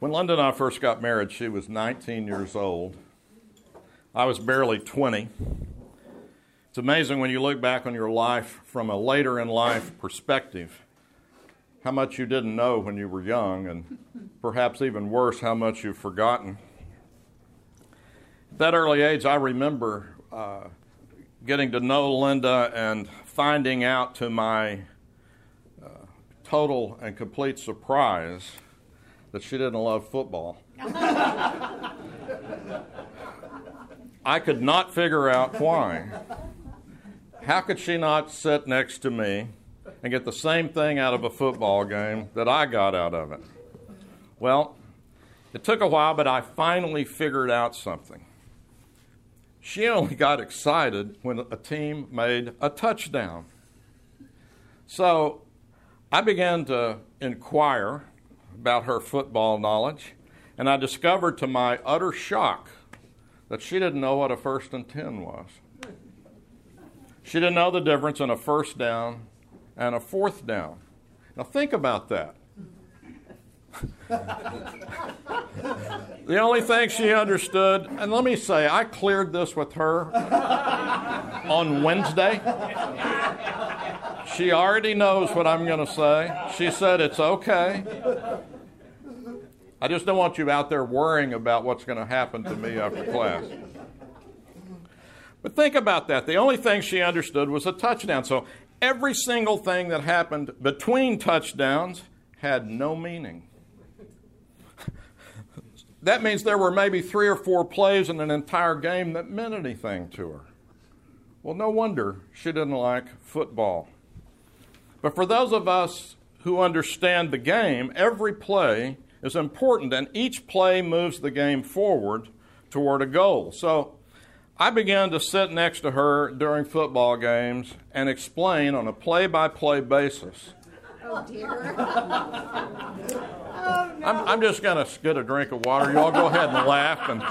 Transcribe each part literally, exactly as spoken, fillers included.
When Linda and I first got married, she was nineteen years old. I was barely twenty. It's amazing when you look back on your life from a later in life perspective, how much you didn't know when you were young, and perhaps even worse, how much you've forgotten. At that early age, I remember uh, getting to know Linda and finding out, to my uh, total and complete surprise, that she didn't love football. I could not figure out why. How could she not sit next to me and get the same thing out of a football game that I got out of it? Well, it took a while, but I finally figured out something. She only got excited when a team made a touchdown. So I began to inquire about her football knowledge, and I discovered to my utter shock that she didn't know what a first and ten was. She didn't know the difference in a first down and a fourth down. Now think about that. The only thing she understood, and let me say, I cleared this with her on Wednesday. She already knows what I'm going to say. She said it's okay. I just don't want you out there worrying about what's going to happen to me after class. But think about that. The only thing she understood was a touchdown. So every single thing that happened between touchdowns had no meaning. That means there were maybe three or four plays in an entire game that meant anything to her. Well, no wonder she didn't like football. But for those of us who understand the game, every play is important, and each play moves the game forward toward a goal. So I began to sit next to her during football games and explain on a play-by-play basis. Oh, dear. Oh, no. I'm, I'm just going to get a drink of water. You all go ahead and laugh. And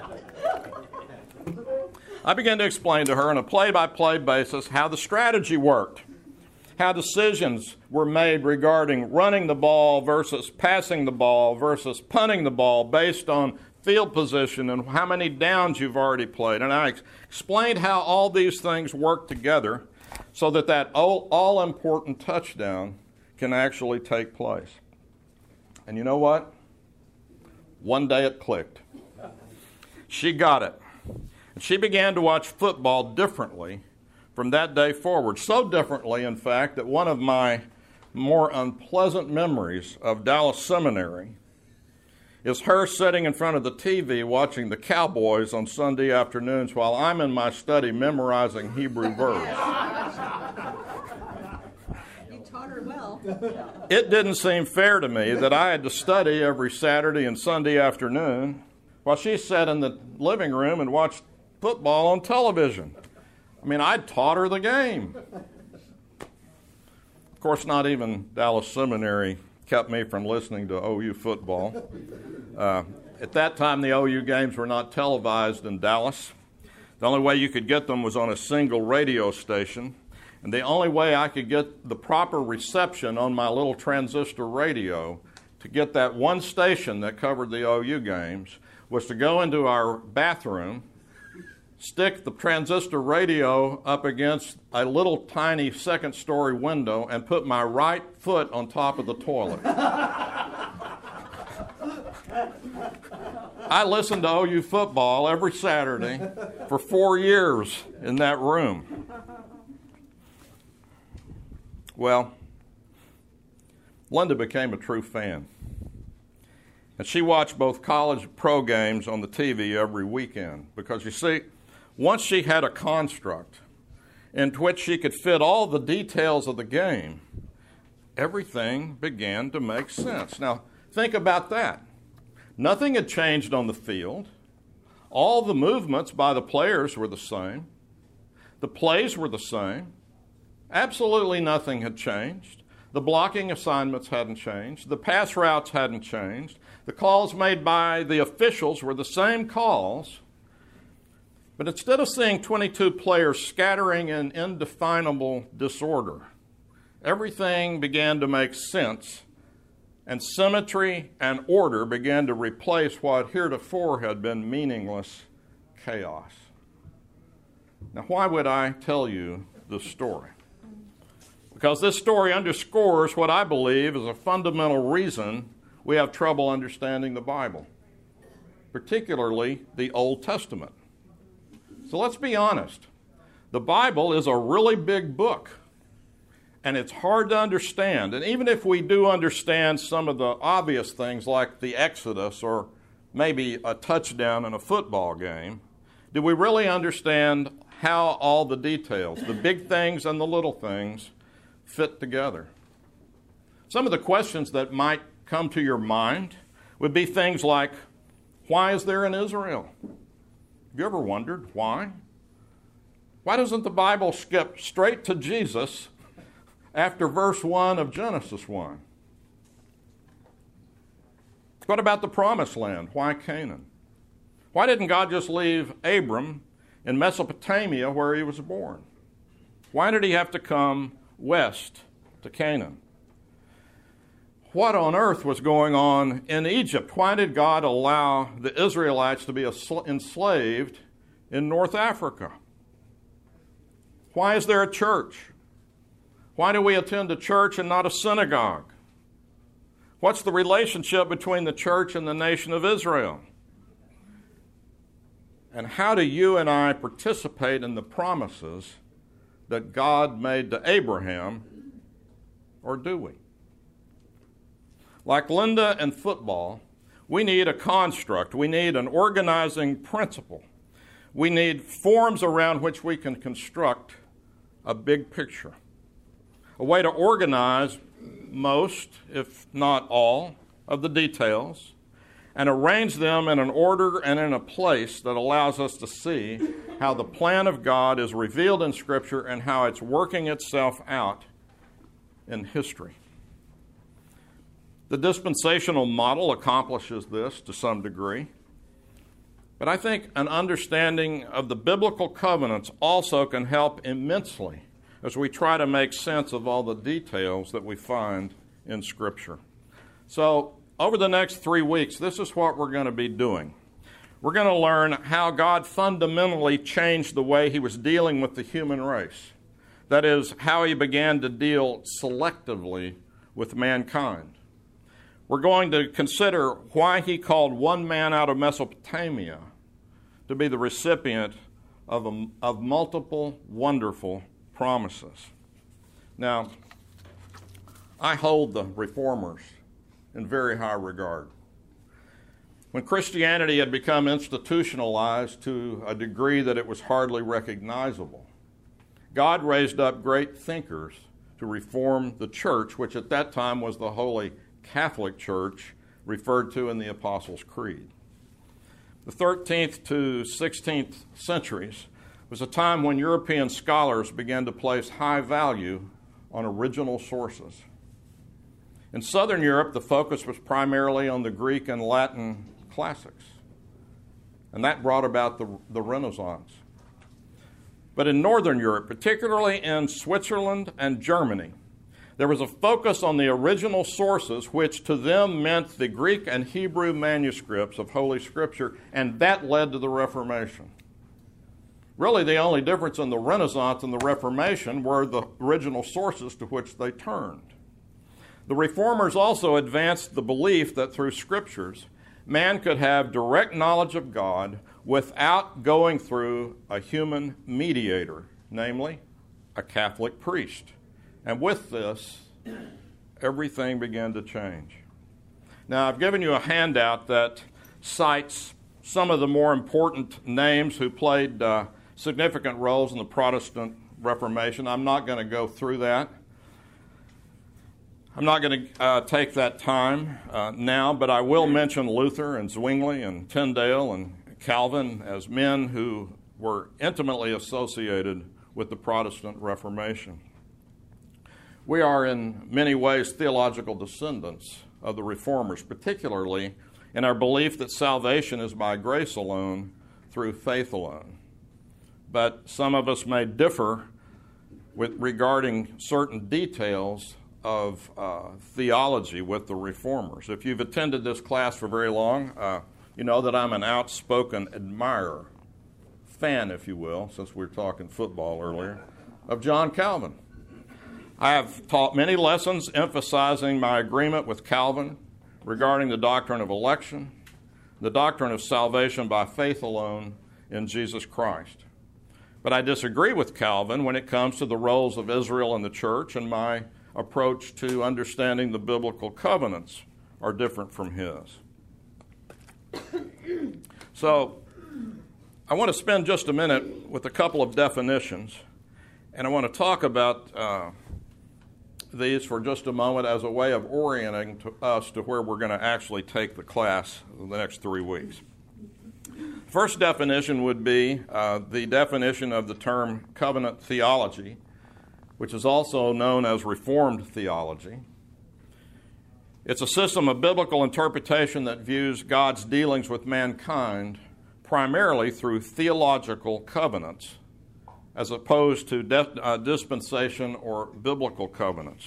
I began to explain to her on a play-by-play basis how the strategy worked, how decisions were made regarding running the ball versus passing the ball versus punting the ball based on field position and how many downs you've already played. And I ex- explained how all these things work together so that that all, all-important touchdown can actually take place. And you know what? One day it clicked. She got it. And she began to watch football differently from that day forward. So differently, in fact, that one of my more unpleasant memories of Dallas Seminary is her sitting in front of the T V watching the Cowboys on Sunday afternoons while I'm in my study memorizing Hebrew verbs. You taught her well. It didn't seem fair to me that I had to study every Saturday and Sunday afternoon while she sat in the living room and watched football on television. I mean, I'd taught her the game. Of course, not even Dallas Seminary kept me from listening to O U football. Uh, at that time, the O U games were not televised in Dallas. The only way you could get them was on a single radio station. And the only way I could get the proper reception on my little transistor radio to get that one station that covered the O U games was to go into our bathroom, stick the transistor radio up against a little tiny second-story window, and put my right foot on top of the toilet. I listened to O U football every Saturday for four years in that room. Well, Linda became a true fan. And she watched both college and pro games on the T V every weekend because, you see, once she had a construct into which she could fit all the details of the game, everything began to make sense. Now, think about that. Nothing had changed on the field. All the movements by the players were the same. The plays were the same. Absolutely nothing had changed. The blocking assignments hadn't changed. The pass routes hadn't changed. The calls made by the officials were the same calls. But instead of seeing twenty-two players scattering in indefinable disorder, everything began to make sense and symmetry and order began to replace what heretofore had been meaningless chaos. Now, why would I tell you this story? Because this story underscores what I believe is a fundamental reason we have trouble understanding the Bible, particularly the Old Testament. So let's be honest. The Bible is a really big book, and it's hard to understand. And even if we do understand some of the obvious things like the Exodus or maybe a touchdown in a football game, do we really understand how all the details, the big things and the little things, fit together? Some of the questions that might come to your mind would be things like, why is there an Israel? Have you ever wondered why? Why doesn't the Bible skip straight to Jesus after verse one of Genesis one? What about the Promised Land? Why Canaan? Why didn't God just leave Abram in Mesopotamia where he was born? Why did he have to come west to Canaan? What on earth was going on in Egypt? Why did God allow the Israelites to be enslaved in North Africa? Why is there a church? Why do we attend a church and not a synagogue? What's the relationship between the church and the nation of Israel? And how do you and I participate in the promises that God made to Abraham, or do we? Like Linda and football, we need a construct. We need an organizing principle. We need forms around which we can construct a big picture, a way to organize most, if not all, of the details and arrange them in an order and in a place that allows us to see how the plan of God is revealed in Scripture and how it's working itself out in history. The dispensational model accomplishes this to some degree, but I think an understanding of the biblical covenants also can help immensely as we try to make sense of all the details that we find in Scripture. So, over the next three weeks, this is what we're going to be doing. We're going to learn how God fundamentally changed the way he was dealing with the human race. That is, how he began to deal selectively with mankind. We're going to consider why he called one man out of Mesopotamia to be the recipient of, a, of multiple wonderful promises. Now, I hold the reformers in very high regard. When Christianity had become institutionalized to a degree that it was hardly recognizable, God raised up great thinkers to reform the church, which at that time was the Holy Catholic Church, referred to in the Apostles' Creed. The thirteenth to sixteenth centuries was a time when European scholars began to place high value on original sources. In Southern Europe, the focus was primarily on the Greek and Latin classics, and that brought about the, the Renaissance. But in Northern Europe, particularly in Switzerland and Germany, there was a focus on the original sources, which to them meant the Greek and Hebrew manuscripts of Holy Scripture, and that led to the Reformation. Really, the only difference in the Renaissance and the Reformation were the original sources to which they turned. The Reformers also advanced the belief that through Scriptures, man could have direct knowledge of God without going through a human mediator, namely a Catholic priest. And with this, everything began to change. Now, I've given you a handout that cites some of the more important names who played uh, significant roles in the Protestant Reformation. I'm not going to go through that. I'm not going to uh, take that time uh, now, but I will mention Luther and Zwingli and Tyndale and Calvin as men who were intimately associated with the Protestant Reformation. We are in many ways theological descendants of the Reformers, particularly in our belief that salvation is by grace alone, through faith alone. But some of us may differ with regarding certain details of uh, theology with the Reformers. If you've attended this class for very long, uh, you know that I'm an outspoken admirer, fan, if you will, since we were talking football earlier, of John Calvin. I have taught many lessons emphasizing my agreement with Calvin regarding the doctrine of election, the doctrine of salvation by faith alone in Jesus Christ. But I disagree with Calvin when it comes to the roles of Israel in the church, and my approach to understanding the biblical covenants are different from his. So I want to spend just a minute with a couple of definitions, and I want to talk about uh, these for just a moment as a way of orienting to us to where we're going to actually take the class in the next three weeks. First definition would be uh, the definition of the term covenant theology, which is also known as Reformed theology. It's a system of biblical interpretation that views God's dealings with mankind primarily through theological covenants, as opposed to de- uh, dispensation or biblical covenants.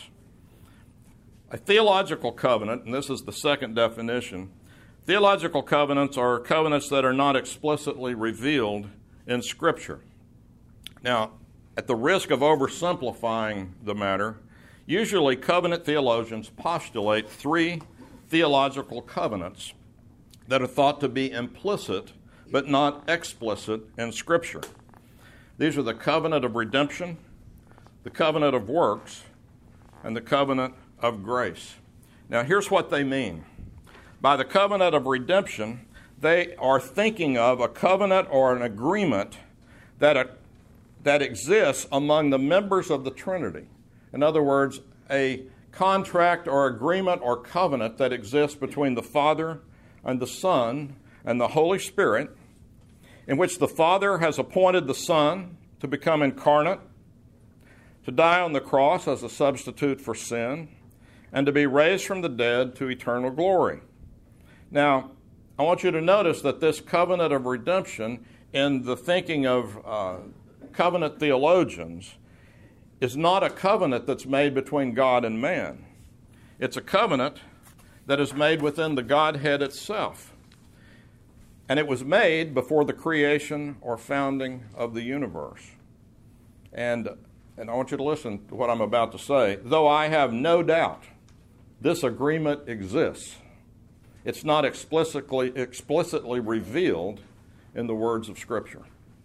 A theological covenant, and this is the second definition, theological covenants are covenants that are not explicitly revealed in Scripture. Now, at the risk of oversimplifying the matter, usually covenant theologians postulate three theological covenants that are thought to be implicit but not explicit in Scripture. These are the covenant of redemption, the covenant of works, and the covenant of grace. Now, here's what they mean. By the covenant of redemption, they are thinking of a covenant or an agreement that, a, that exists among the members of the Trinity. In other words, a contract or agreement or covenant that exists between the Father and the Son and the Holy Spirit, in which the Father has appointed the Son to become incarnate, to die on the cross as a substitute for sin, and to be raised from the dead to eternal glory. Now, I want you to notice that this covenant of redemption, in the thinking of uh, covenant theologians, is not a covenant that's made between God and man. It's a covenant that is made within the Godhead itself. And it was made before the creation or founding of the universe. And, and I want you to listen to what I'm about to say. Though I have no doubt this agreement exists, it's not explicitly, explicitly revealed in the words of Scripture.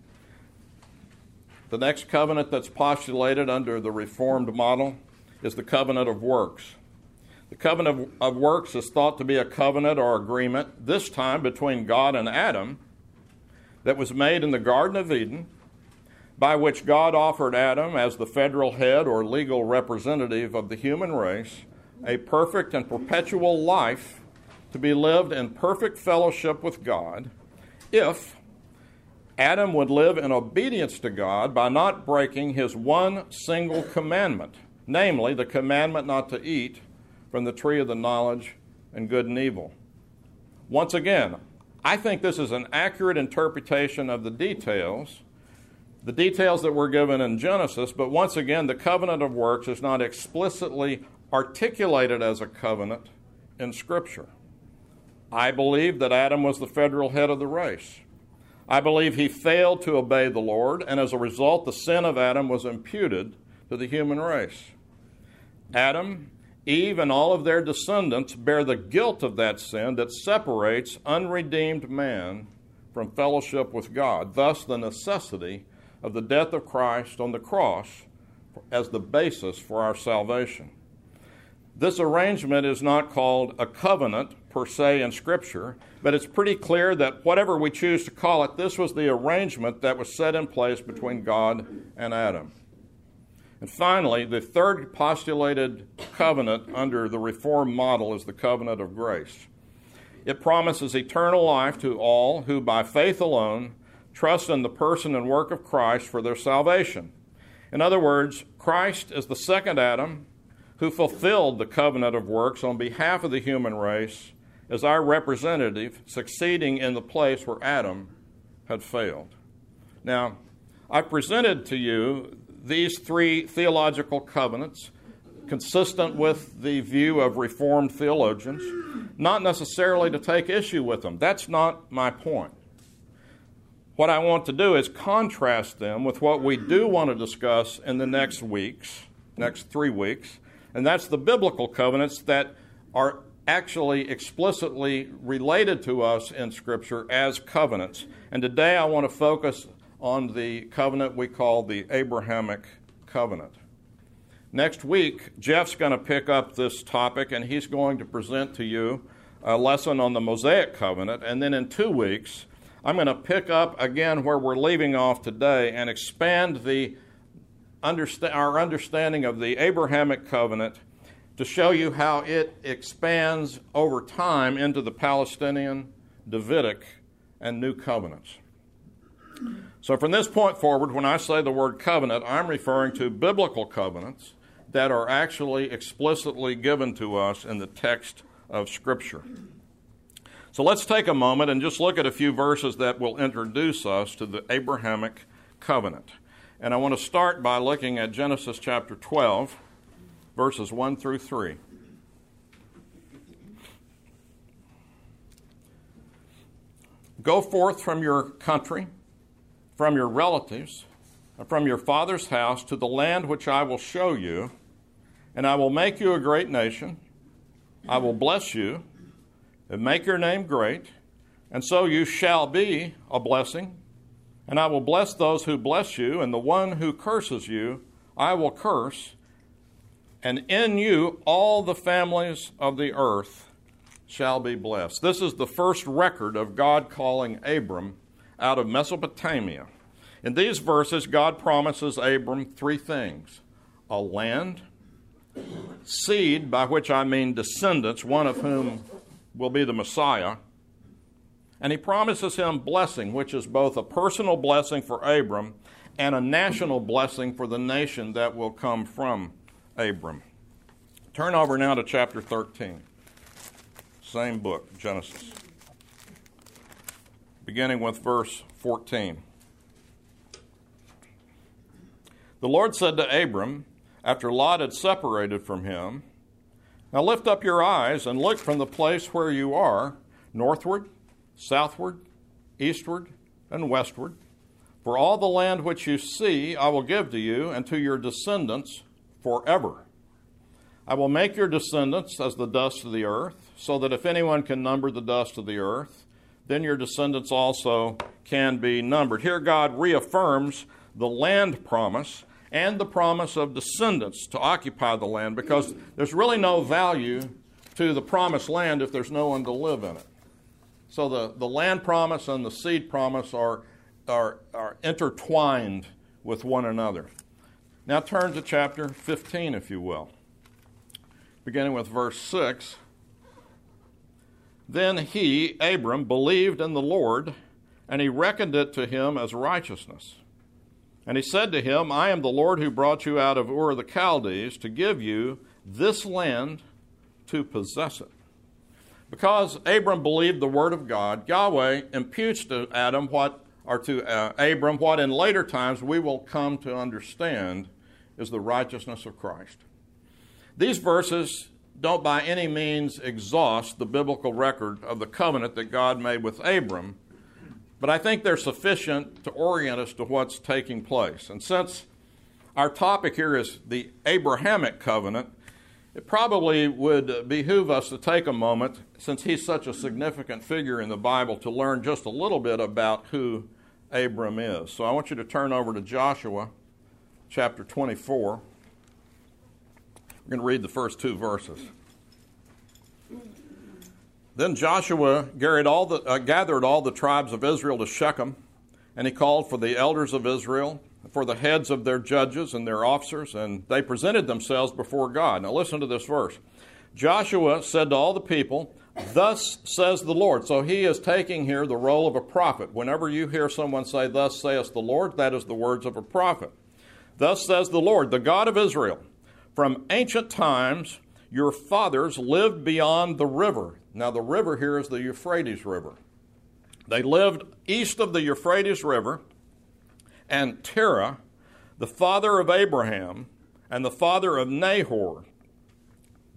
The next covenant that's postulated under the Reformed model is the covenant of works. The covenant of works is thought to be a covenant or agreement, this time between God and Adam, that was made in the Garden of Eden, by which God offered Adam, as the federal head or legal representative of the human race, a perfect and perpetual life to be lived in perfect fellowship with God, if Adam would live in obedience to God by not breaking his one single commandment, namely the commandment not to eat from the tree of the knowledge and good and evil. Once again, I think this is an accurate interpretation of the details, the details that were given in Genesis, but once again, the covenant of works is not explicitly articulated as a covenant in Scripture. I believe that Adam was the federal head of the race. I believe he failed to obey the Lord, and as a result, the sin of Adam was imputed to the human race. Adam, Eve, and all of their descendants bear the guilt of that sin that separates unredeemed man from fellowship with God, thus the necessity of the death of Christ on the cross as the basis for our salvation. This arrangement is not called a covenant per se in Scripture, but it's pretty clear that whatever we choose to call it, this was the arrangement that was set in place between God and Adam. And finally, the third postulated covenant under the Reformed model is the covenant of grace. It promises eternal life to all who, by faith alone, trust in the person and work of Christ for their salvation. In other words, Christ is the second Adam who fulfilled the covenant of works on behalf of the human race as our representative, succeeding in the place where Adam had failed. Now, I've presented to you these three theological covenants, consistent with the view of Reformed theologians, not necessarily to take issue with them. That's not my point. What I want to do is contrast them with what we do want to discuss in the next weeks, next three weeks, and that's the biblical covenants that are actually explicitly related to us in Scripture as covenants. And today I want to focus on the covenant we call the Abrahamic covenant. Next week, Jeff's going to pick up this topic, and he's going to present to you a lesson on the Mosaic covenant. And then in two weeks, I'm going to pick up again where we're leaving off today and expand the understa- our understanding of the Abrahamic covenant to show you how it expands over time into the Palestinian, Davidic, and New Covenants. So from this point forward, when I say the word covenant, I'm referring to biblical covenants that are actually explicitly given to us in the text of Scripture. So let's take a moment and just look at a few verses that will introduce us to the Abrahamic covenant. And I want to start by looking at Genesis chapter twelve, verses one through three. Go forth from your country, from your relatives, and from your father's house to the land which I will show you, and I will make you a great nation. I will bless you and make your name great, and so you shall be a blessing. And I will bless those who bless you, and the one who curses you I will curse. And in you all the families of the earth shall be blessed. This is the first record of God calling Abram out of Mesopotamia. In these verses, God promises Abram three things: a land, seed, by which I mean descendants, one of whom will be the Messiah, and he promises him blessing, which is both a personal blessing for Abram and a national blessing for the nation that will come from Abram. Turn over now to chapter thirteen. Same book, Genesis. Beginning with verse fourteen. The Lord said to Abram, after Lot had separated from him, "Now lift up your eyes and look from the place where you are, northward, southward, eastward, and westward. For all the land which you see I will give to you and to your descendants forever. I will make your descendants as the dust of the earth, so that if anyone can number the dust of the earth, then your descendants also can be numbered." Here God reaffirms the land promise and the promise of descendants to occupy the land, because there's really no value to the promised land if there's no one to live in it. So the, the land promise and the seed promise are, are, are intertwined with one another. Now turn to chapter fifteen, if you will. Beginning with verse six. Then he, Abram, believed in the Lord, and he reckoned it to him as righteousness. And he said to him, "I am the Lord who brought you out of Ur of the Chaldees to give you this land to possess it." Because Abram believed the word of God, Yahweh imputes to Adam what, or to uh, Abram what in later times we will come to understand is the righteousness of Christ. These verses don't by any means exhaust the biblical record of the covenant that God made with Abram, but I think they're sufficient to orient us to what's taking place. And since our topic here is the Abrahamic covenant, it probably would behoove us to take a moment, since he's such a significant figure in the Bible, to learn just a little bit about who Abram is. So I want you to turn over to Joshua chapter twenty-four. We're going to read the first two verses. Then Joshua gathered all, the, uh, gathered all the tribes of Israel to Shechem, and he called for the elders of Israel, for the heads of their judges and their officers, and they presented themselves before God. Now listen to this verse. Joshua said to all the people, "Thus says the Lord." So he is taking here the role of a prophet. Whenever you hear someone say, "Thus saith the Lord," that is the words of a prophet. "Thus says the Lord, the God of Israel, from ancient times your fathers lived beyond the river." Now the river here is the Euphrates River. They lived east of the Euphrates River, and Terah, the father of Abraham and the father of Nahor,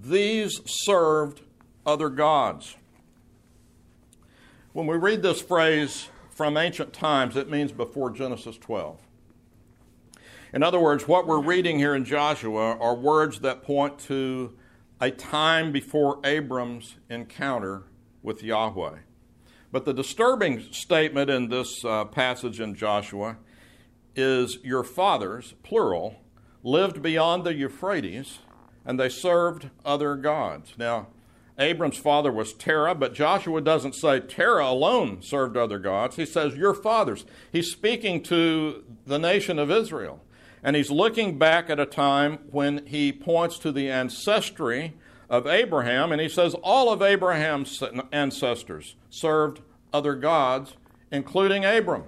these served other gods. When we read this phrase from ancient times, it means before Genesis twelve. In other words, what we're reading here in Joshua are words that point to a time before Abram's encounter with Yahweh. But the disturbing statement in this uh, passage in Joshua is your fathers, plural, lived beyond the Euphrates, and they served other gods. Now, Abram's father was Terah, but Joshua doesn't say Terah alone served other gods. He says your fathers. He's speaking to the nation of Israel. And he's looking back at a time when he points to the ancestry of Abraham, and he says all of Abraham's ancestors served other gods, including Abram.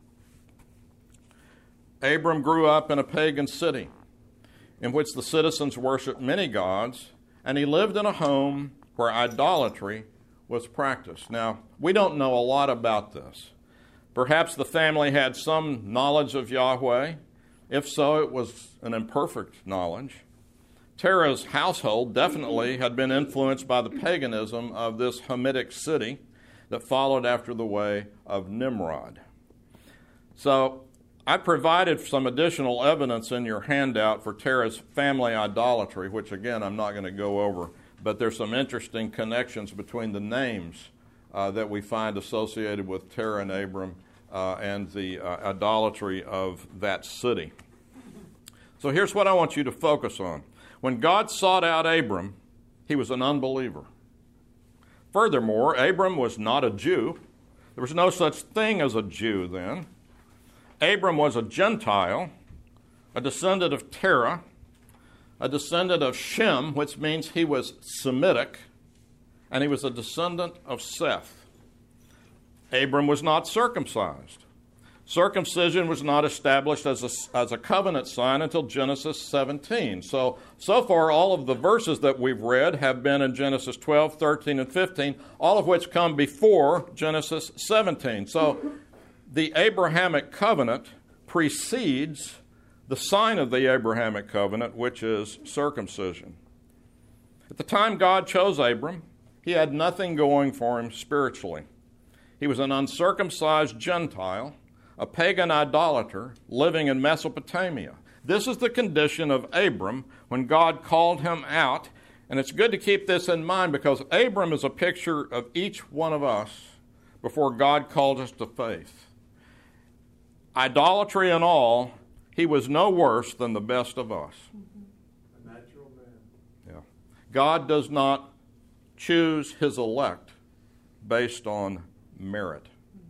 Abram grew up in a pagan city in which the citizens worshiped many gods, and he lived in a home where idolatry was practiced. Now, we don't know a lot about this. Perhaps the family had some knowledge of Yahweh. If so, it was an imperfect knowledge. Terah's household definitely had been influenced by the paganism of this Hamitic city that followed after the way of Nimrod. So I provided some additional evidence in your handout for Terah's family idolatry, which again I'm not going to go over, but there's some interesting connections between the names uh, that we find associated with Terah and Abram uh, and the uh, idolatry of that city. So here's what I want you to focus on. When God sought out Abram, he was an unbeliever. Furthermore, Abram was not a Jew. There was no such thing as a Jew then. Abram was a Gentile, a descendant of Terah, a descendant of Shem, which means he was Semitic, and he was a descendant of Seth. Abram was not circumcised. Circumcision was not established as a, as a covenant sign until Genesis seventeen. So, so far, all of the verses that we've read have been in Genesis twelve, thirteen, and fifteen, all of which come before Genesis seventeen. So, the Abrahamic covenant precedes the sign of the Abrahamic covenant, which is circumcision. At the time God chose Abram, he had nothing going for him spiritually. He was an uncircumcised Gentile, a pagan idolater living in Mesopotamia. This is the condition of Abram when God called him out. And it's good to keep this in mind because Abram is a picture of each one of us before God called us to faith. Idolatry and all, he was no worse than the best of us. A natural man. Yeah. God does not choose his elect based on merit.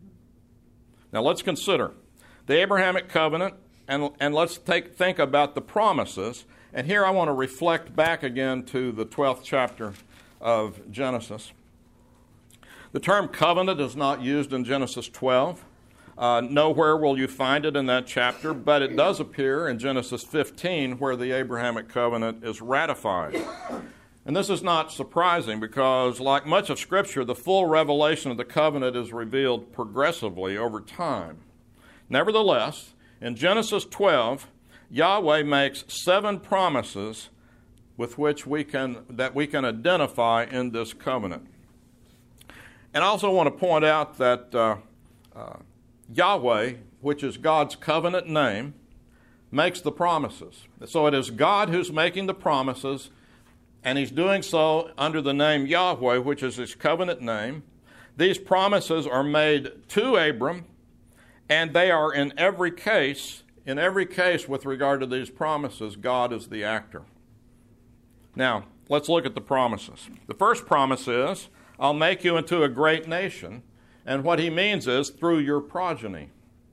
Now let's consider the Abrahamic covenant, and, and let's take, think about the promises. And here I want to reflect back again to the twelfth chapter of Genesis. The term covenant is not used in Genesis twelve. Uh, nowhere will you find it in that chapter, but it does appear in Genesis fifteen where the Abrahamic covenant is ratified. And this is not surprising because, like much of Scripture, the full revelation of the covenant is revealed progressively over time. Nevertheless, in Genesis twelve, Yahweh makes seven promises with which we can that we can identify in this covenant. And I also want to point out that uh, uh, Yahweh, which is God's covenant name, makes the promises. So it is God who's making the promises, and he's doing so under the name Yahweh, which is his covenant name. These promises are made to Abram, and they are in every case, in every case with regard to these promises, God is the actor. Now, let's look at the promises. The first promise is, I'll make you into a great nation, and what he means is through your progeny.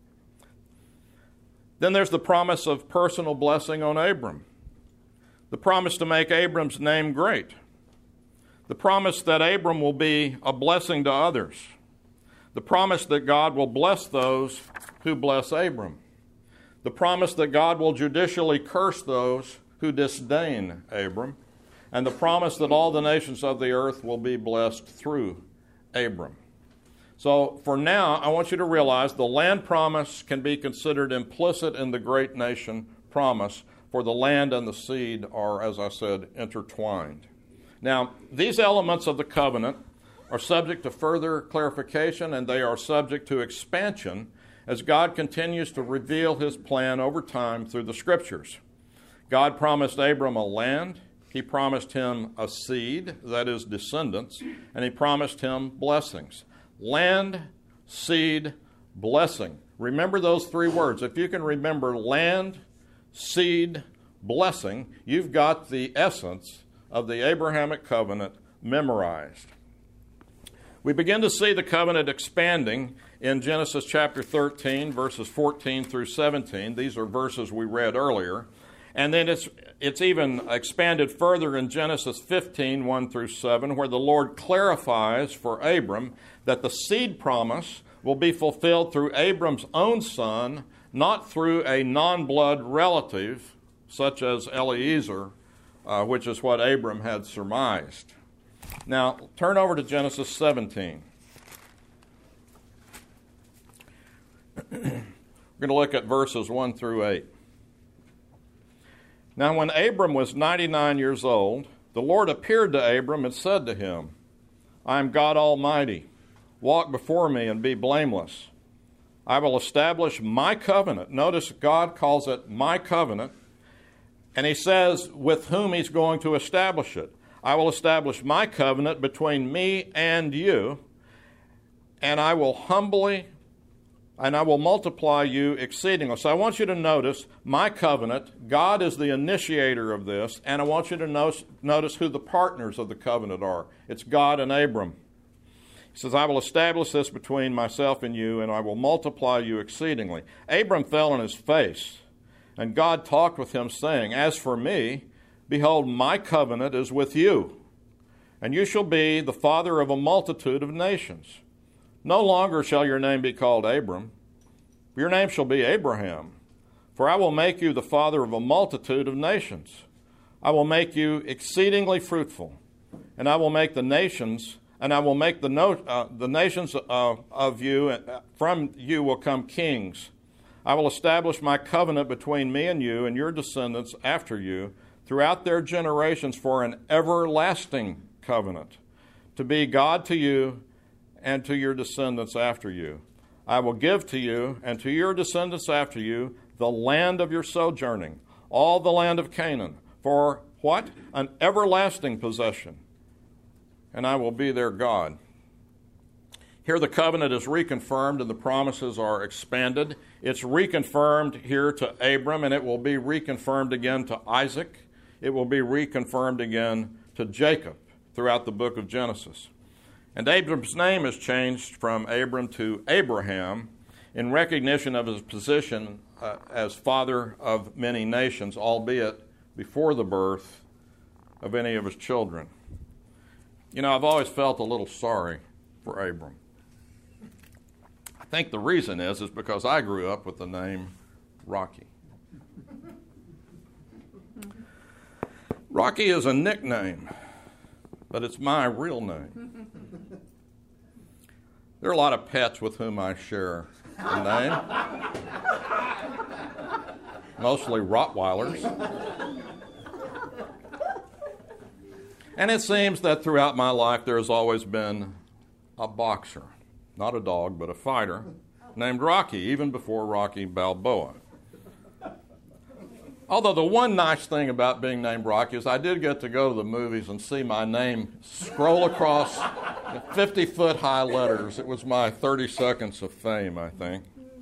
Then there's the promise of personal blessing on Abram. The promise to make Abram's name great. The promise that Abram will be a blessing to others. The promise that God will bless those who bless Abram. The promise that God will judicially curse those who disdain Abram. And the promise that all the nations of the earth will be blessed through Abram. So for now, I want you to realize the land promise can be considered implicit in the great nation promise, for the land and the seed are, as I said, intertwined. Now, these elements of the covenant are subject to further clarification, and they are subject to expansion as God continues to reveal his plan over time through the Scriptures. God promised Abram a land, he promised him a seed, that is, descendants, and he promised him blessings. Land, seed, blessing. Remember those three words. If you can remember land, seed, blessing, you've got the essence of the Abrahamic covenant memorized. We begin to see the covenant expanding in Genesis chapter thirteen, verses fourteen through seventeen. These are verses we read earlier. And then it's it's even expanded further in Genesis fifteen, one through seven, where the Lord clarifies for Abram that the seed promise will be fulfilled through Abram's own son, not through a non-blood relative such as Eliezer, uh, which is what Abram had surmised. Now, turn over to Genesis seventeen. We're going to look at verses one through eight. Now, when Abram was ninety-nine years old, the Lord appeared to Abram and said to him, I am God Almighty. Walk before me and be blameless. I will establish my covenant. Notice God calls it my covenant. And he says with whom he's going to establish it. I will establish my covenant between me and you, and I will humbly, and I will multiply you exceedingly. So I want you to notice my covenant. God is the initiator of this, and I want you to notice, notice who the partners of the covenant are. It's God and Abram. He says, I will establish this between myself and you, and I will multiply you exceedingly. Abram fell on his face, and God talked with him, saying, As for me, behold, my covenant is with you, and you shall be the father of a multitude of nations. No longer shall your name be called Abram. Your name shall be Abraham, for I will make you the father of a multitude of nations. I will make you exceedingly fruitful, and I will make the nations, and I will make the, no, uh, the nations uh, of you, uh, from you will come kings. I will establish my covenant between me and you and your descendants after you throughout their generations for an everlasting covenant, to be God to you and to your descendants after you. I will give to you and to your descendants after you the land of your sojourning, all the land of Canaan, for what? An everlasting possession, and I will be their God. Here the covenant is reconfirmed and the promises are expanded. It's reconfirmed here to Abram, and it will be reconfirmed again to Isaac. It will be reconfirmed again to Jacob throughout the book of Genesis. And Abram's name is changed from Abram to Abraham in recognition of his position uh, as father of many nations, albeit before the birth of any of his children. You know, I've always felt a little sorry for Abram. I think the reason is is because I grew up with the name Rocky. Rocky is a nickname, but it's my real name. There are a lot of pets with whom I share the name, mostly Rottweilers. And it seems that throughout my life there has always been a boxer, not a dog, but a fighter, named Rocky, even before Rocky Balboa. Although the one nice thing about being named Rocky is I did get to go to the movies and see my name scroll across fifty-foot high letters. It was my thirty seconds of fame, I think.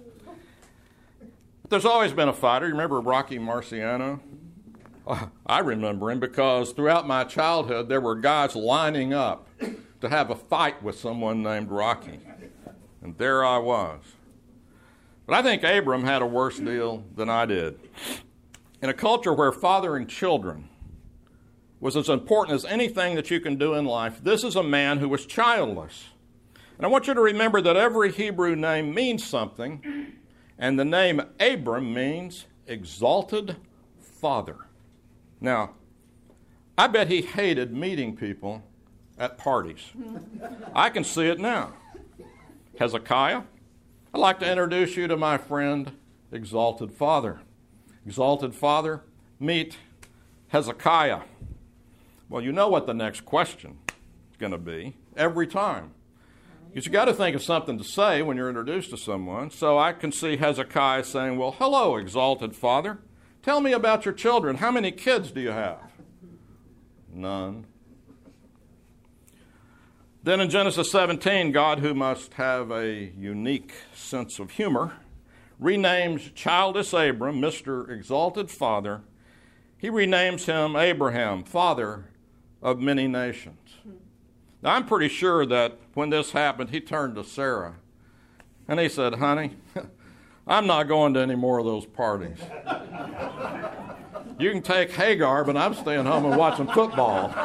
But there's always been a fighter. You remember Rocky Marciano? Oh, I remember him because throughout my childhood there were guys lining up to have a fight with someone named Rocky. And there I was. But I think Abram had a worse deal than I did. In a culture where fathering children was as important as anything that you can do in life, this is a man who was childless. And I want you to remember that every Hebrew name means something, and the name Abram means exalted father. Now, I bet he hated meeting people at parties. I can see it now. Hezekiah, I'd like to introduce you to my friend, Exalted Father. Exalted Father, meet Hezekiah. Well, you know what the next question is going to be every time. Because you got to think of something to say when you're introduced to someone. So I can see Hezekiah saying, well, hello, exalted father. Tell me about your children. How many kids do you have? None. Then in Genesis seventeen, God, who must have a unique sense of humor, renames childless Abram, Mister Exalted Father. He renames him Abraham, father of many nations. Now, I'm pretty sure that when this happened, he turned to Sarah and he said, honey, I'm not going to any more of those parties. You can take Hagar, but I'm staying home and watching football.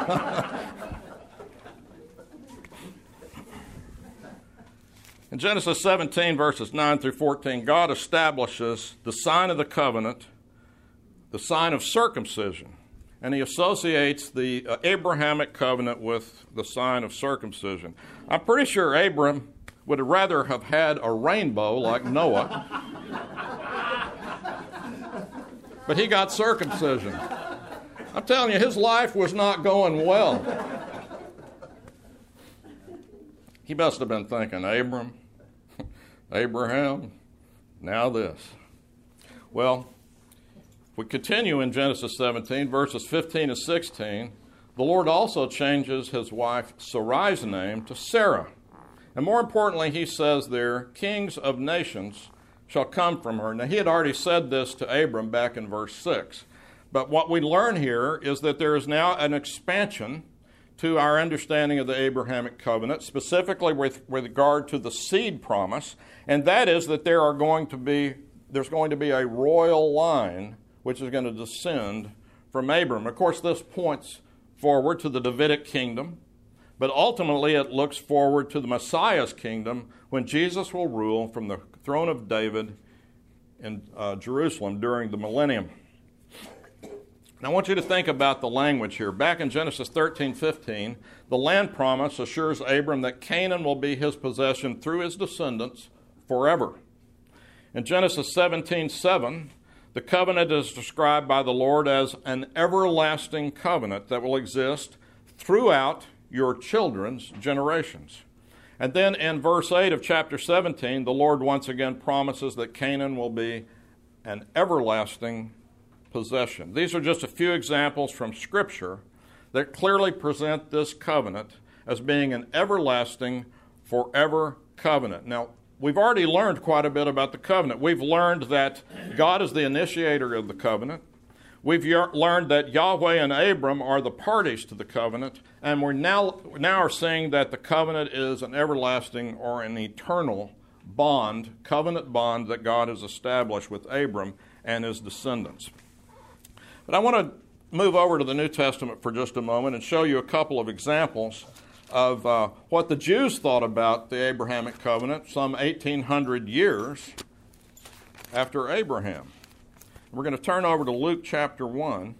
In Genesis seventeen, verses nine through fourteen, God establishes the sign of the covenant, the sign of circumcision, and he associates the uh, Abrahamic covenant with the sign of circumcision. I'm pretty sure Abram would rather have had a rainbow like Noah, but he got circumcision. I'm telling you, his life was not going well. He must have been thinking, Abram, Abraham, now this. Well, if we continue in Genesis seventeen, verses fifteen and sixteen, the Lord also changes his wife Sarai's name to Sarah. And more importantly, he says there, kings of nations shall come from her. Now, he had already said this to Abram back in verse six. But what we learn here is that there is now an expansion to our understanding of the Abrahamic covenant, specifically with, with regard to the seed promise, and that is that there are going to be there's going to be a royal line which is going to descend from Abram. Of course, this points forward to the Davidic kingdom, but ultimately it looks forward to the Messiah's kingdom when Jesus will rule from the throne of David in uh, Jerusalem during the millennium. Now, I want you to think about the language here. Back in Genesis thirteen fifteen, the land promise assures Abram that Canaan will be his possession through his descendants forever. In Genesis seventeen seven, the covenant is described by the Lord as an everlasting covenant that will exist throughout your children's generations. And then in verse eight of chapter seventeen, the Lord once again promises that Canaan will be an everlasting possession. These are just a few examples from Scripture that clearly present this covenant as being an everlasting, forever covenant. Now, we've already learned quite a bit about the covenant. We've learned that God is the initiator of the covenant. We've learned that Yahweh and Abram are the parties to the covenant, and we're now, now are seeing that the covenant is an everlasting or an eternal bond, covenant bond that God has established with Abram and his descendants. But I want to move over to the New Testament for just a moment and show you a couple of examples of uh, what the Jews thought about the Abrahamic covenant some eighteen hundred years after Abraham. We're going to turn over to Luke chapter one,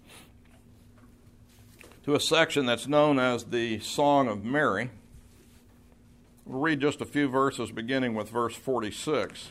to a section that's known as the Song of Mary. We'll read just a few verses beginning with verse forty-six.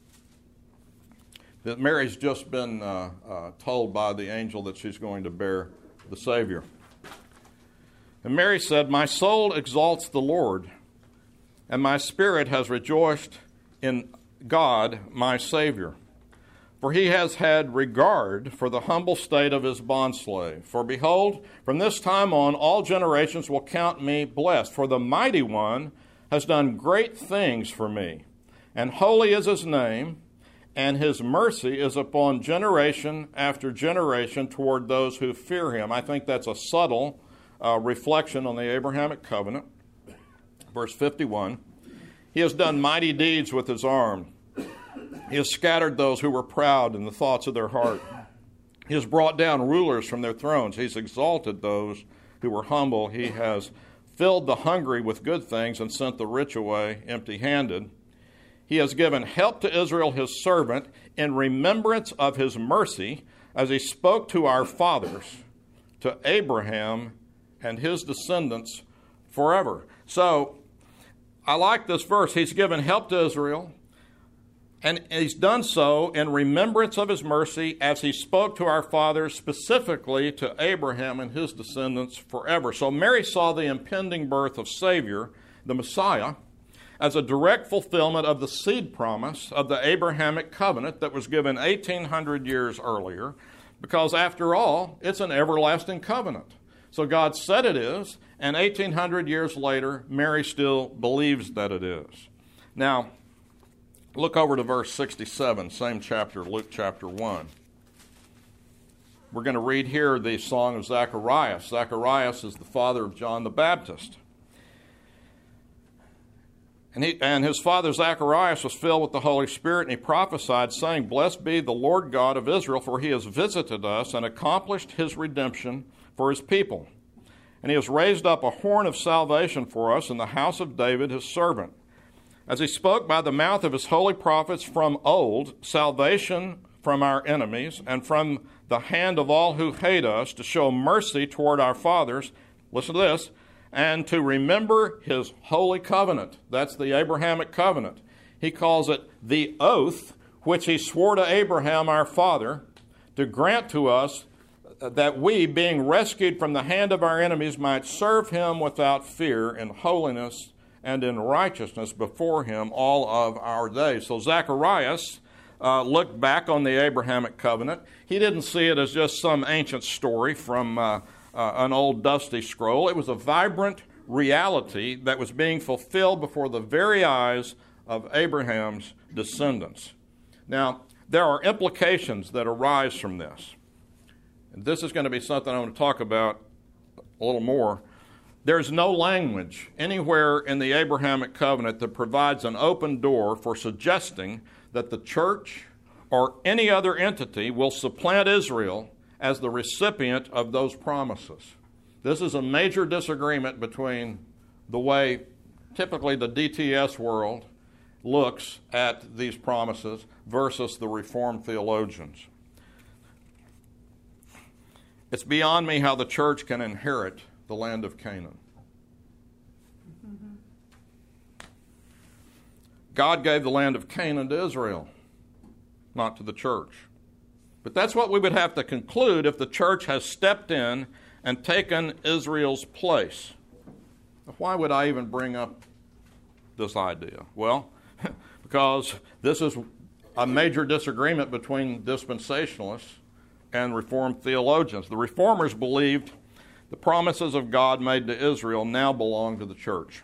That Mary's just been uh, uh, told by the angel that she's going to bear the Savior. And Mary said, my soul exalts the Lord, and my spirit has rejoiced in God, my Savior. For he has had regard for the humble state of his bondslave. For behold, from this time on, all generations will count me blessed. For the Mighty One has done great things for me, and holy is his name, and his mercy is upon generation after generation toward those who fear him. I think that's a subtle uh, reflection on the Abrahamic covenant. Verse fifty-one, he has done mighty deeds with his arm. He has scattered those who were proud in the thoughts of their heart. He has brought down rulers from their thrones. He's exalted those who were humble. He has filled the hungry with good things and sent the rich away empty-handed. He has given help to Israel, his servant, in remembrance of his mercy, as he spoke to our fathers, to Abraham and his descendants forever. So, I like this verse. He's given help to Israel, And he's done so in remembrance of his mercy as he spoke to our fathers, specifically to Abraham and his descendants forever. So Mary saw the impending birth of Savior, the Messiah, as a direct fulfillment of the seed promise of the Abrahamic covenant that was given eighteen hundred years earlier, because after all, it's an everlasting covenant. So God said it is, and eighteen hundred years later, Mary still believes that it is. Now, look over to verse sixty-seven, same chapter, Luke chapter one. We're going to read here the song of Zacharias. Zacharias is the father of John the Baptist. And, he, and his father Zacharias was filled with the Holy Spirit, and he prophesied, saying, Blessed be the Lord God of Israel, for he has visited us and accomplished his redemption for his people. And he has raised up a horn of salvation for us in the house of David, his servant. As he spoke by the mouth of his holy prophets from old, salvation from our enemies and from the hand of all who hate us, to show mercy toward our fathers, listen to this, and to remember his holy covenant. That's the Abrahamic covenant. He calls it the oath which he swore to Abraham our father, to grant to us that we, being rescued from the hand of our enemies, might serve him without fear in holiness and in righteousness before him all of our days. So Zacharias uh, looked back on the Abrahamic covenant. He didn't see it as just some ancient story from uh, uh, an old dusty scroll. It was a vibrant reality that was being fulfilled before the very eyes of Abraham's descendants. Now, there are implications that arise from this. And this is going to be something I want to talk about a little more. There's no language anywhere in the Abrahamic covenant that provides an open door for suggesting that the church or any other entity will supplant Israel as the recipient of those promises. This is a major disagreement between the way typically the D T S world looks at these promises versus the Reformed theologians. It's beyond me how the church can inherit the land of Canaan. God gave the land of Canaan to Israel, not to the church. But that's what we would have to conclude if the church has stepped in and taken Israel's place. Why would I even bring up this idea? Well, because this is a major disagreement between dispensationalists and Reformed theologians. The Reformers believed the promises of God made to Israel now belong to the church.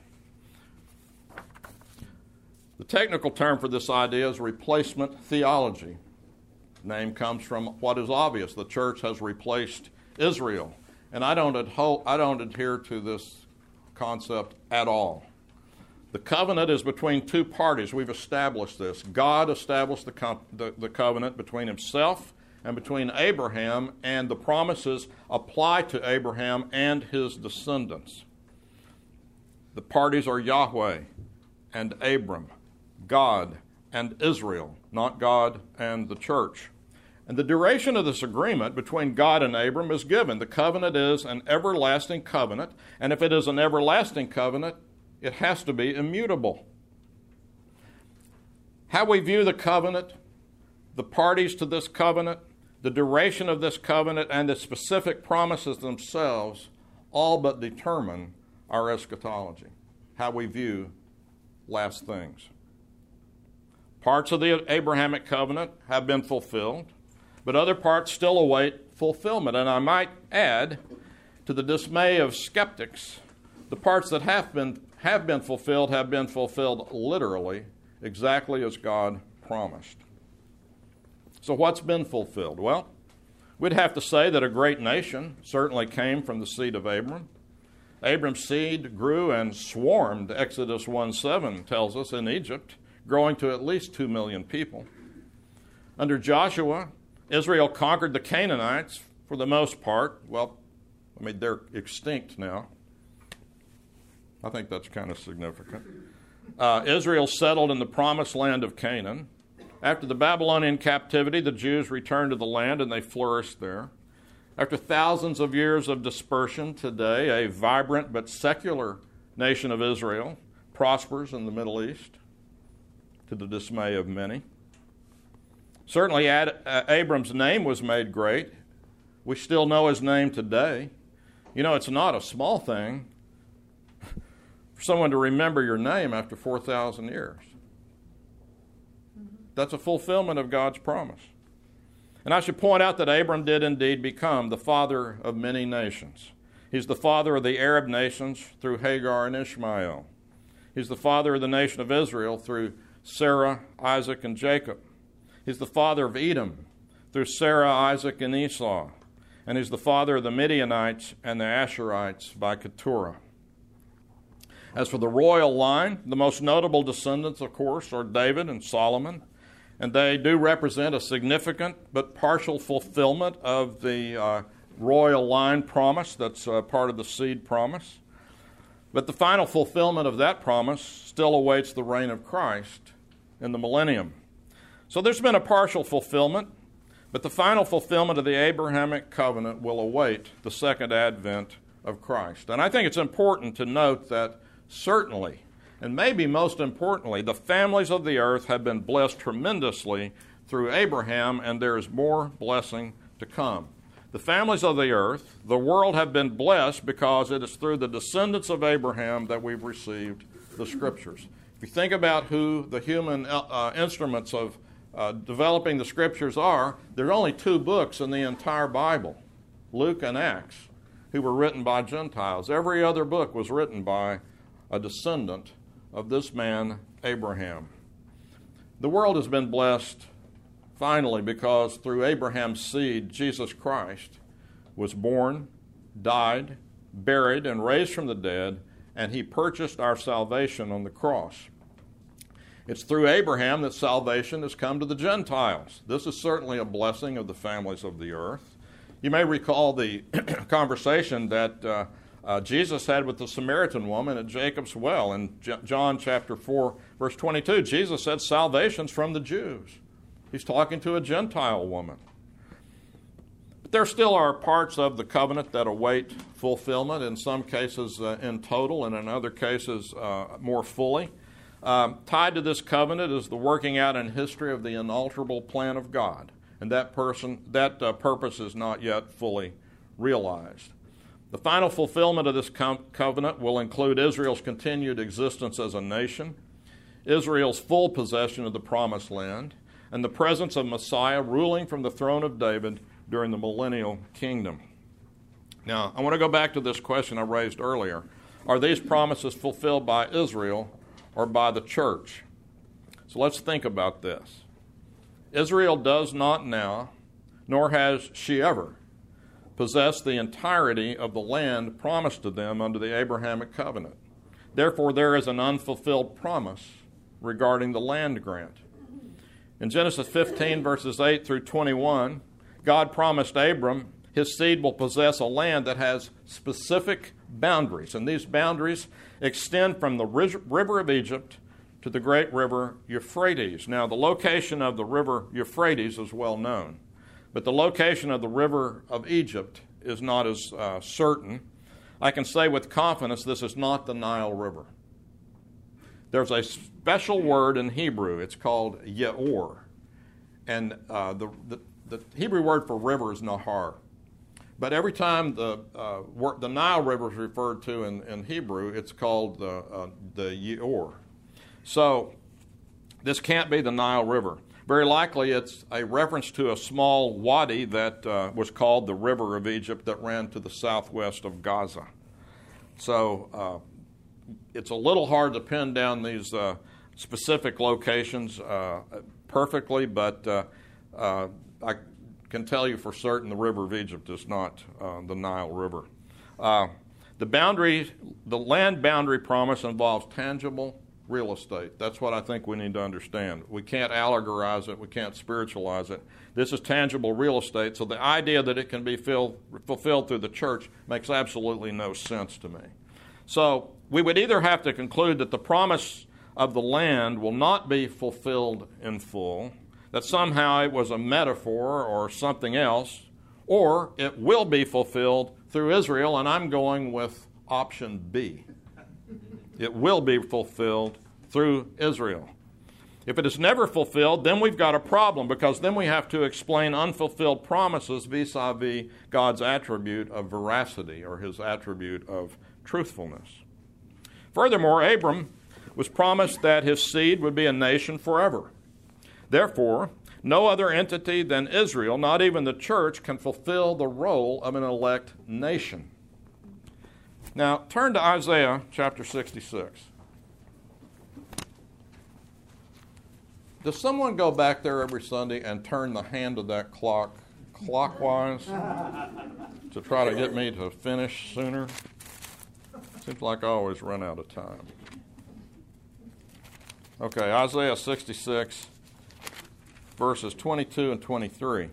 The technical term for this idea is replacement theology. The name comes from what is obvious. The church has replaced Israel. And I don't, adho- I don't adhere to this concept at all. The covenant is between two parties. We've established this. God established the, co- the, the covenant between himself and between Abraham, and the promises apply to Abraham and his descendants. The parties are Yahweh and Abram, God and Israel, not God and the church. And the duration of this agreement between God and Abram is given. The covenant is an everlasting covenant, and if it is an everlasting covenant, it has to be immutable. How we view the covenant, the parties to this covenant, the duration of this covenant, and the specific promises themselves all but determine our eschatology, how we view last things. Parts of the Abrahamic covenant have been fulfilled, but other parts still await fulfillment. And I might add, to the dismay of skeptics, the parts that have been, have been fulfilled have been fulfilled literally, exactly as God promised. So what's been fulfilled? Well, we'd have to say that a great nation certainly came from the seed of Abram. Abram's seed grew and swarmed, Exodus one seven tells us, in Egypt, growing to at least two million people. Under Joshua, Israel conquered the Canaanites for the most part. Well, I mean, they're extinct now. I think that's kind of significant. Uh, Israel settled in the promised land of Canaan. After the Babylonian captivity, the Jews returned to the land and they flourished there. After thousands of years of dispersion, today a vibrant but secular nation of Israel prospers in the Middle East, to the dismay of many. Certainly, Ad, uh, Abram's name was made great. We still know his name today. You know, it's not a small thing for someone to remember your name after four thousand years. That's a fulfillment of God's promise. And I should point out that Abram did indeed become the father of many nations. He's the father of the Arab nations through Hagar and Ishmael. He's the father of the nation of Israel through Sarah, Isaac, and Jacob. He's the father of Edom through Sarah, Isaac, and Esau. And he's the father of the Midianites and the Asherites by Keturah. As for the royal line, the most notable descendants, of course, are David and Solomon. And they do represent a significant but partial fulfillment of the uh, royal line promise that's uh, part of the seed promise. But the final fulfillment of that promise still awaits the reign of Christ in the millennium. So there's been a partial fulfillment, but the final fulfillment of the Abrahamic covenant will await the second advent of Christ. And I think it's important to note that certainly, and maybe most importantly, the families of the earth have been blessed tremendously through Abraham, and there is more blessing to come. The families of the earth, the world, have been blessed because it is through the descendants of Abraham that we've received the Scriptures. If you think about who the human uh, instruments of uh, developing the Scriptures are, there are only two books in the entire Bible, Luke and Acts, who were written by Gentiles. Every other book was written by a descendant of this man, Abraham. The world has been blessed finally because through Abraham's seed, Jesus Christ was born, died, buried, and raised from the dead, and he purchased our salvation on the cross. It's through Abraham that salvation has come to the Gentiles. This is certainly a blessing of the families of the earth. You may recall the conversation that uh, Uh, Jesus had with the Samaritan woman at Jacob's well in J- John chapter four, verse twenty-two. Jesus said, salvation's from the Jews. He's talking to a Gentile woman. But there still are parts of the covenant that await fulfillment, in some cases uh, in total, and in other cases uh, more fully. Um, tied to this covenant is the working out in history of the unalterable plan of God, and that person, that uh, purpose is not yet fully realized. The final fulfillment of this co- covenant will include Israel's continued existence as a nation, Israel's full possession of the Promised Land, and the presence of Messiah ruling from the throne of David during the millennial kingdom. Now, I want to go back to this question I raised earlier. Are these promises fulfilled by Israel or by the church? So let's think about this. Israel does not now, nor has she ever, possess the entirety of the land promised to them under the Abrahamic covenant. Therefore, there is an unfulfilled promise regarding the land grant. In Genesis fifteen, verses eight through twenty-one, God promised Abram his seed will possess a land that has specific boundaries, and these boundaries extend from the river of Egypt to the great river Euphrates. Now, the location of the river Euphrates is well known, but the location of the river of Egypt is not as uh, certain. I can say with confidence this is not the Nile River. There's a special word in Hebrew. It's called Yeor. And uh, the, the, the Hebrew word for river is Nahar. But every time the uh, word, the Nile River is referred to in, in Hebrew, it's called the, uh, the Yeor. So this can't be the Nile River. Very likely it's a reference to a small wadi that uh, was called the River of Egypt that ran to the southwest of Gaza. So uh, it's a little hard to pin down these uh, specific locations uh, perfectly, but uh, uh, I can tell you for certain the River of Egypt is not uh, the Nile River. Uh, the boundary, the land boundary promise involves tangible real estate. That's what I think we need to understand. We can't allegorize it. We can't spiritualize it. This is tangible real estate, so the idea that it can be filled, fulfilled through the church makes absolutely no sense to me. So we would either have to conclude that the promise of the land will not be fulfilled in full, that somehow it was a metaphor or something else, or it will be fulfilled through Israel, and I'm going with option B. It will be fulfilled through Israel. If it is never fulfilled, then we've got a problem, because then we have to explain unfulfilled promises vis-a-vis God's attribute of veracity, or his attribute of truthfulness. Furthermore, Abram was promised that his seed would be a nation forever. Therefore, no other entity than Israel, not even the church, can fulfill the role of an elect nation. Now, turn to Isaiah chapter sixty-six. Does someone go back there every Sunday and turn the hand of that clock clockwise to try to get me to finish sooner? Seems like I always run out of time. Okay, Isaiah sixty-six, verses twenty-two and twenty-three.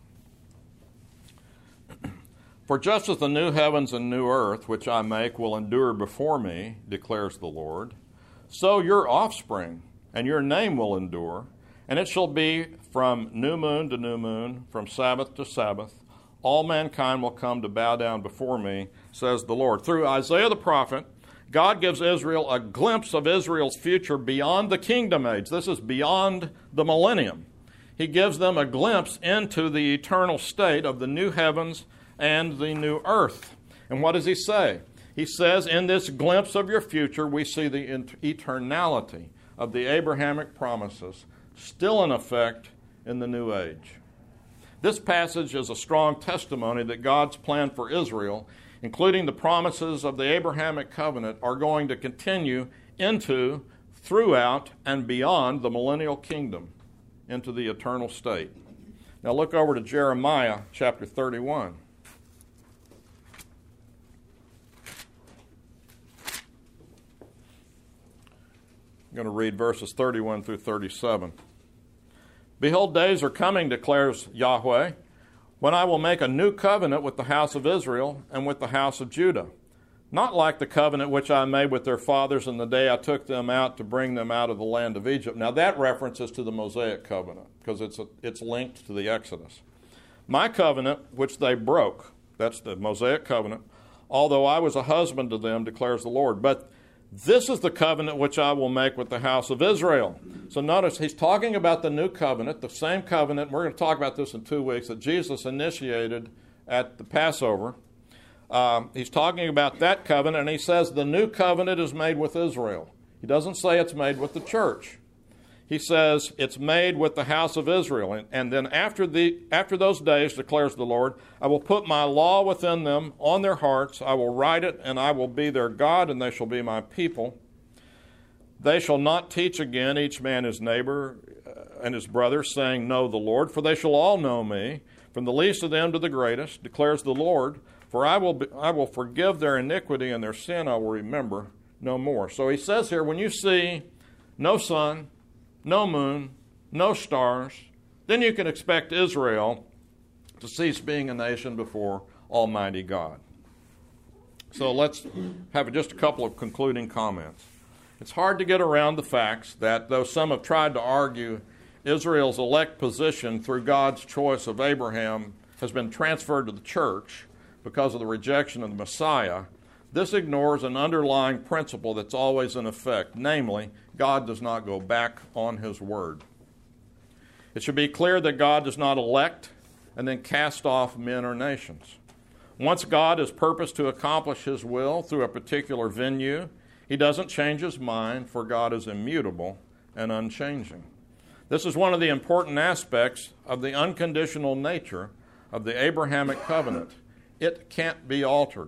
For just as the new heavens and new earth, which I make, will endure before me, declares the Lord, so your offspring and your name will endure, and it shall be from new moon to new moon, from Sabbath to Sabbath. All mankind will come to bow down before me, says the Lord. Through Isaiah the prophet, God gives Israel a glimpse of Israel's future beyond the kingdom age. This is beyond the millennium. He gives them a glimpse into the eternal state of the new heavens and the new earth. And what does he say? He says, in this glimpse of your future, we see the eternality of the Abrahamic promises still in effect in the new age. This passage is a strong testimony that God's plan for Israel, including the promises of the Abrahamic covenant, are going to continue into, throughout, and beyond the millennial kingdom into the eternal state. Now look over to Jeremiah chapter thirty-one. I'm going to read verses thirty-one through thirty-seven. Behold, days are coming, declares Yahweh, when I will make a new covenant with the house of Israel and with the house of Judah, not like the covenant which I made with their fathers in the day I took them out to bring them out of the land of Egypt. Now that reference is to the Mosaic covenant, because it's, a, it's linked to the Exodus. My covenant, which they broke, that's the Mosaic covenant, although I was a husband to them, declares the Lord. But this is the covenant which I will make with the house of Israel. So notice he's talking about the new covenant, the same covenant, we're going to talk about this in two weeks, that Jesus initiated at the Passover. Um, he's talking about that covenant, and he says the new covenant is made with Israel. He doesn't say it's made with the church. He says it's made with the house of Israel. And, and then after the after those days, declares the Lord, I will put my law within them on their hearts. I will write it, and I will be their God, and they shall be my people. They shall not teach again each man his neighbor and his brother, saying, know the Lord, for they shall all know me, from the least of them to the greatest, declares the Lord. For I will be, I will forgive their iniquity, and their sin I will remember no more. So he says here, when you see no sun, no moon, no stars, then you can expect Israel to cease being a nation before Almighty God. So let's have just a couple of concluding comments. It's hard to get around the facts that though some have tried to argue Israel's elect position through God's choice of Abraham has been transferred to the church because of the rejection of the Messiah, this ignores an underlying principle that's always in effect, namely, God does not go back on his word. It should be clear that God does not elect and then cast off men or nations. Once God has purposed to accomplish his will through a particular venue, he doesn't change his mind, for God is immutable and unchanging. This is one of the important aspects of the unconditional nature of the Abrahamic covenant. It can't be altered.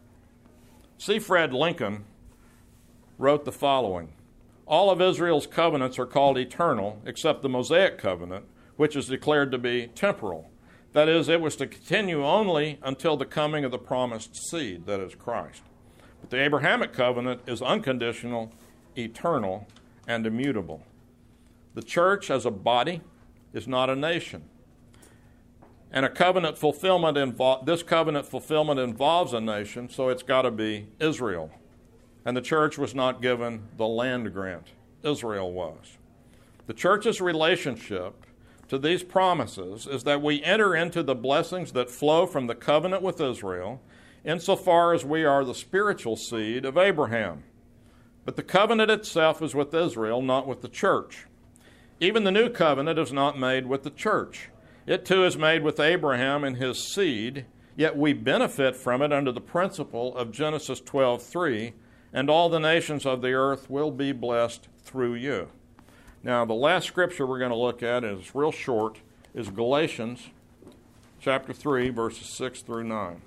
C. Fred Lincoln wrote the following: all of Israel's covenants are called eternal, except the Mosaic covenant, which is declared to be temporal. That is, it was to continue only until the coming of the promised seed, that is Christ. But the Abrahamic covenant is unconditional, eternal, and immutable. The church as a body is not a nation. And a covenant fulfillment invo- this covenant fulfillment involves a nation, so it's got to be Israel. And the church was not given the land grant. Israel was. The church's relationship to these promises is that we enter into the blessings that flow from the covenant with Israel insofar as we are the spiritual seed of Abraham. But the covenant itself is with Israel, not with the church. Even the new covenant is not made with the church. It too is made with Abraham and his seed, yet we benefit from it under the principle of Genesis twelve three, and all the nations of the earth will be blessed through you. Now, the last scripture we're going to look at is real short, is Galatians chapter three, verses six through nine.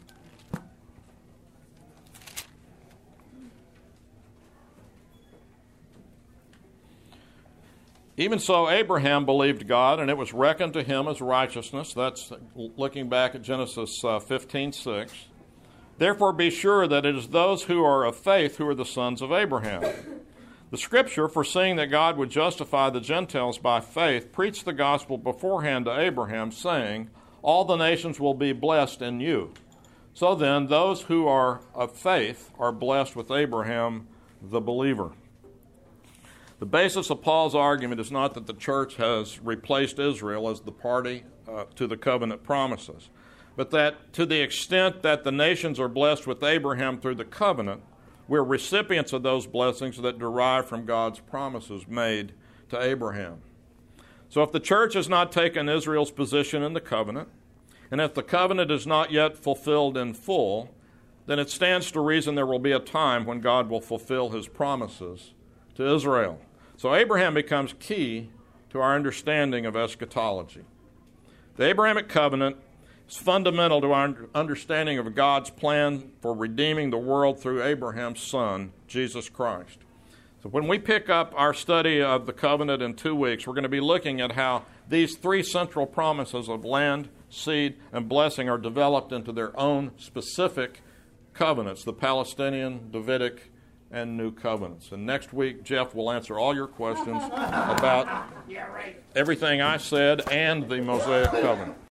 Even so, Abraham believed God, and it was reckoned to him as righteousness. That's looking back at Genesis uh, fifteen six. Therefore be sure that it is those who are of faith who are the sons of Abraham. The Scripture, foreseeing that God would justify the Gentiles by faith, preached the gospel beforehand to Abraham, saying, all the nations will be blessed in you. So then, those who are of faith are blessed with Abraham, the believer. The basis of Paul's argument is not that the church has replaced Israel as the party uh, to the covenant promises, but that to the extent that the nations are blessed with Abraham through the covenant, we're recipients of those blessings that derive from God's promises made to Abraham. So if the church has not taken Israel's position in the covenant, and if the covenant is not yet fulfilled in full, then it stands to reason there will be a time when God will fulfill his promises to Israel. So Abraham becomes key to our understanding of eschatology. The Abrahamic covenant is fundamental to our understanding of God's plan for redeeming the world through Abraham's son, Jesus Christ. So when we pick up our study of the covenant in two weeks, we're going to be looking at how these three central promises of land, seed, and blessing are developed into their own specific covenants, the Palestinian, Davidic, and new covenants. And next week, Jeff will answer all your questions about everything I said and the Mosaic covenant.